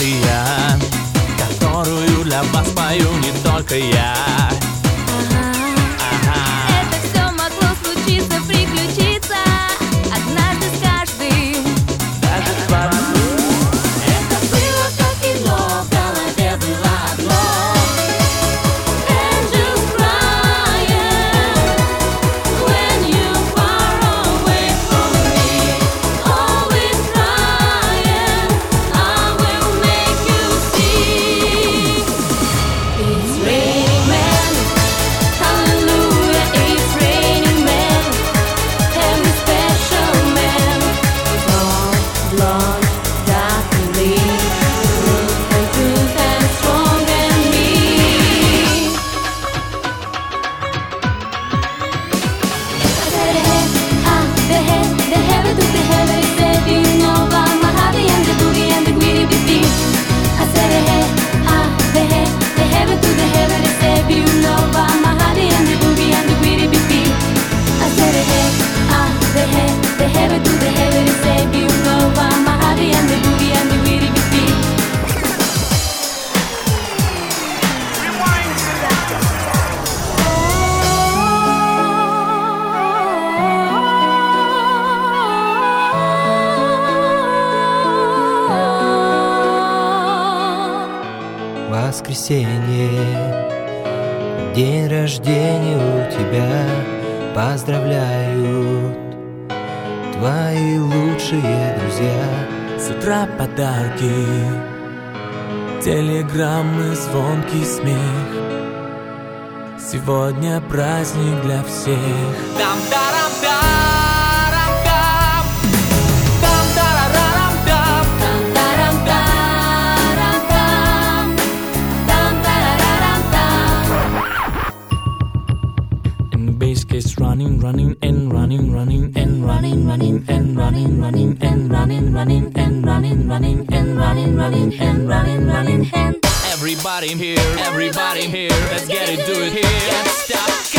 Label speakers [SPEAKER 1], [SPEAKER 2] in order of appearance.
[SPEAKER 1] история, которую для вас пою не только я.
[SPEAKER 2] Это все могло случиться, приключиться однажды с каждым.
[SPEAKER 1] Даже с вами.
[SPEAKER 2] Это было как кино, в голове было одно. Angels crying when you're far away from me. Always trying, I will make you see. It's raining men, hallelujah, it's raining men. Every special man, tall, blonde, dark and lean, truth and strong and me. The heaven to the heaven, it said you know about my hobby and the boogie and the greedy beat. I said the heaven to the heaven, it said you know about my hobby and the boogie and the greedy beat. I said the heaven to the heaven, it said you know about my hobby and the boogie and the greedy beat.
[SPEAKER 3] Воскресенье, день рождения у тебя, поздравляют твои лучшие друзья.
[SPEAKER 1] С утра подарки, телеграммы, звонкий смех. Сегодня праздник для всех. Там-тарам-тарам-там, там-тарарарам-там. And the bass gets running, running and running, running and running, running and running, running and running, running and running, running and running, running and running, running and everybody here, let's get it, do it here. Can't stop.